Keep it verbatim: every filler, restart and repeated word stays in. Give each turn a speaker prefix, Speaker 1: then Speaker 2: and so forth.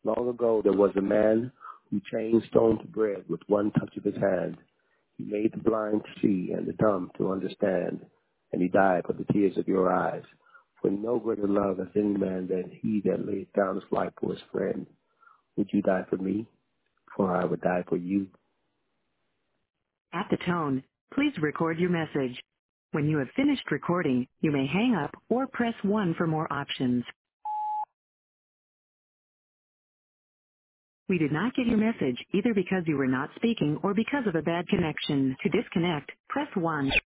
Speaker 1: Long ago there was a man who changed stone to bread with one touch of his hand. He made the blind to see and the dumb to understand, and he died for the tears of your eyes. For no greater love has any man than he that laid down his life for his friend. Would you die for me? For I would die for you.
Speaker 2: At the tone, please record your message. When you have finished recording, you may hang up or press one for more options. We did not get your message either because you were not speaking or because of a bad connection. To disconnect, press one.